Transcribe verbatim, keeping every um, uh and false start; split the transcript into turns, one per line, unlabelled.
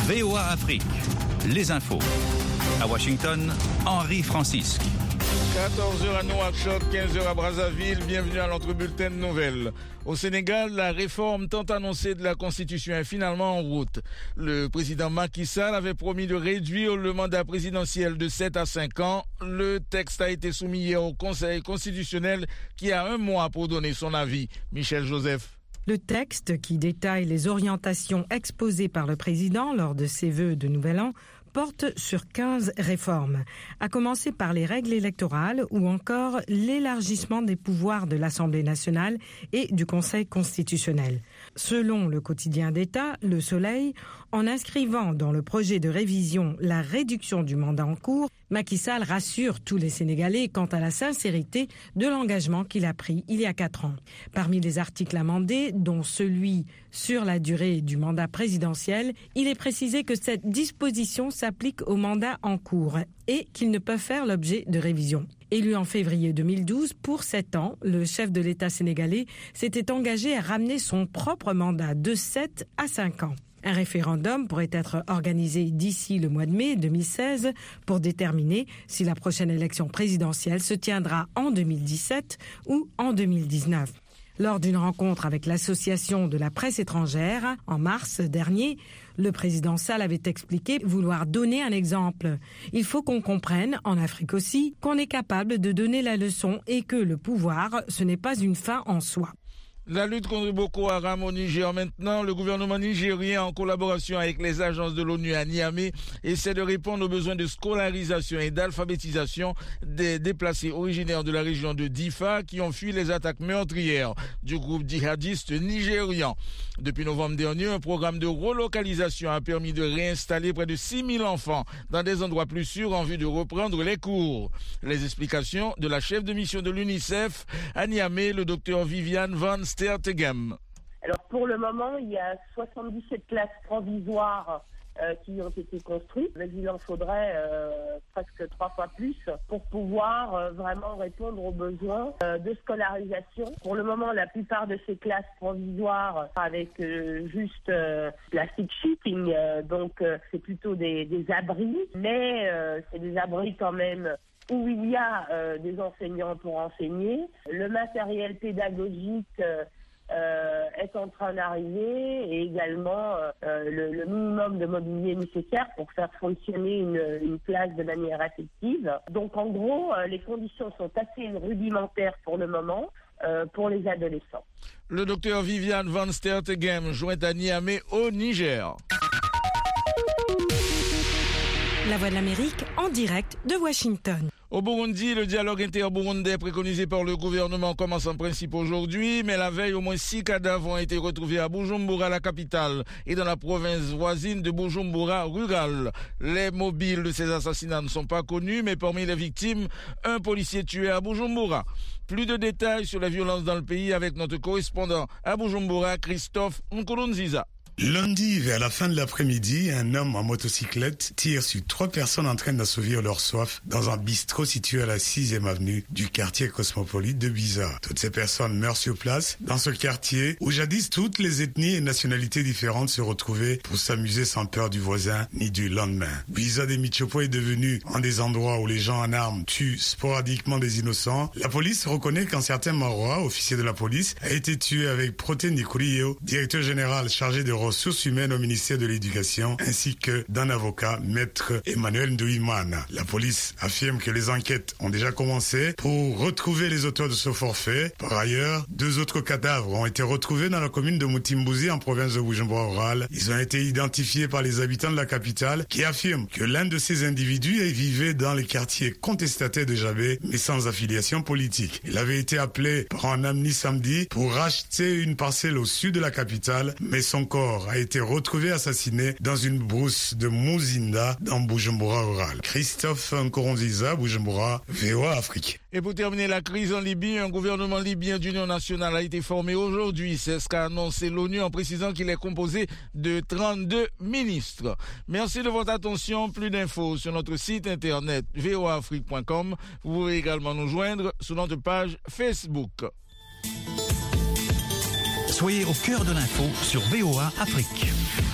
V O A Afrique, les infos. À Washington, Henri Francisque.
quatorze heures à Nouakchott, quinze heures à Brazzaville, bienvenue à l'entre-bulletin de nouvelles. Au Sénégal, la réforme tant annoncée de la Constitution est finalement en route. Le président Macky Sall avait promis de réduire le mandat présidentiel de sept à cinq ans. Le texte a été soumis hier au Conseil constitutionnel qui a un mois pour donner son avis. Michel Joseph.
Le texte, qui détaille les orientations exposées par le président lors de ses vœux de Nouvel An, porte sur quinze réformes, à commencer par les règles électorales ou encore l'élargissement des pouvoirs de l'Assemblée nationale et du Conseil constitutionnel. Selon le quotidien d'État, Le Soleil, en inscrivant dans le projet de révision la réduction du mandat en cours, Macky Sall rassure tous les Sénégalais quant à la sincérité de l'engagement qu'il a pris il y a quatre ans. Parmi les articles amendés, dont celui sur la durée du mandat présidentiel, il est précisé que cette disposition s'applique au mandat en cours et qu'ils ne peuvent faire l'objet de révision. Élu en février deux mille douze, pour sept ans, le chef de l'État sénégalais s'était engagé à ramener son propre mandat de sept à cinq ans. Un référendum pourrait être organisé d'ici le mois de mai deux mille seize pour déterminer si la prochaine élection présidentielle se tiendra en deux mille dix-sept ou en deux mille dix-neuf. Lors d'une rencontre avec l'Association de la presse étrangère, en mars dernier, le président Sall avait expliqué vouloir donner un exemple. Il faut qu'on comprenne, en Afrique aussi, qu'on est capable de donner la leçon et que le pouvoir, ce n'est pas une fin en soi.
La lutte contre Boko Haram au Niger maintenant, le gouvernement nigérien en collaboration avec les agences de l'ONU à Niamey essaie de répondre aux besoins de scolarisation et d'alphabétisation des déplacés originaires de la région de Difa qui ont fui les attaques meurtrières du groupe djihadiste nigérian. Depuis novembre dernier, un programme de relocalisation a permis de réinstaller près de six mille enfants dans des endroits plus sûrs en vue de reprendre les cours. Les explications de la chef de mission de l'UNICEF à Niamey, le docteur Viviane Van Stertegem.
Alors pour le moment, il y a soixante-dix-sept classes provisoires euh, qui ont été construites, mais il en faudrait euh, presque trois fois plus pour pouvoir euh, vraiment répondre aux besoins euh, de scolarisation. Pour le moment, la plupart de ces classes provisoires avec euh, juste euh, plastic sheeting, euh, donc euh, c'est plutôt des, des abris, mais euh, c'est des abris quand même où il y a euh, des enseignants pour enseigner. Le matériel pédagogique euh, euh, est en train d'arriver et également euh, le, le minimum de mobilier nécessaire pour faire fonctionner une, une classe de manière effective. Donc en gros, euh, les conditions sont assez rudimentaires pour le moment euh, pour les adolescents.
Le docteur Viviane Van Stertegem, joint à Niamey au Niger.
La Voix de l'Amérique en direct de Washington.
Au Burundi, le dialogue inter-burundais préconisé par le gouvernement commence en principe aujourd'hui, mais la veille, au moins six cadavres ont été retrouvés à Bujumbura, la capitale, et dans la province voisine de Bujumbura rurale. Les mobiles de ces assassinats ne sont pas connus, mais parmi les victimes, un policier tué à Bujumbura. Plus de détails sur la violence dans le pays avec notre correspondant à Bujumbura, Christophe Nkurunziza.
Lundi, vers la fin de l'après-midi, un homme en motocyclette tire sur trois personnes en train d'assouvir leur soif dans un bistrot situé à la sixième avenue du quartier cosmopolite de Biza. Toutes ces personnes meurent sur place dans ce quartier où jadis toutes les ethnies et nationalités différentes se retrouvaient pour s'amuser sans peur du voisin ni du lendemain. Biza de Michopo est devenu un des endroits où les gens en armes tuent sporadiquement des innocents. La police reconnaît qu'un certain Marois, officier de la police, a été tué avec Proté Nikuriyo, directeur général chargé de ressources humaines au ministère de l'Éducation, ainsi que d'un avocat, maître Emmanuel Ndouimana. La police affirme que les enquêtes ont déjà commencé pour retrouver les auteurs de ce forfait. Par ailleurs, deux autres cadavres ont été retrouvés dans la commune de Mutimbuzi en province de Bujumbura rurale. Ils ont été identifiés par les habitants de la capitale qui affirment que l'un de ces individus vivait dans les quartiers contestataires de Jabé, mais sans affiliation politique. Il avait été appelé par un ami samedi pour racheter une parcelle au sud de la capitale, mais son corps a été retrouvé assassiné dans une brousse de Muzinda dans Bujumbura rural. Christophe Nkurunziza, Bujumbura, V O A Afrique.
Et pour terminer la crise en Libye, un gouvernement libyen d'union nationale a été formé aujourd'hui. C'est ce qu'a annoncé l'ONU en précisant qu'il est composé de trente-deux ministres. Merci de votre attention. Plus d'infos sur notre site internet v o a afrique point com. Vous pouvez également nous joindre sur notre page Facebook.
Soyez au cœur de l'info sur V O A Afrique.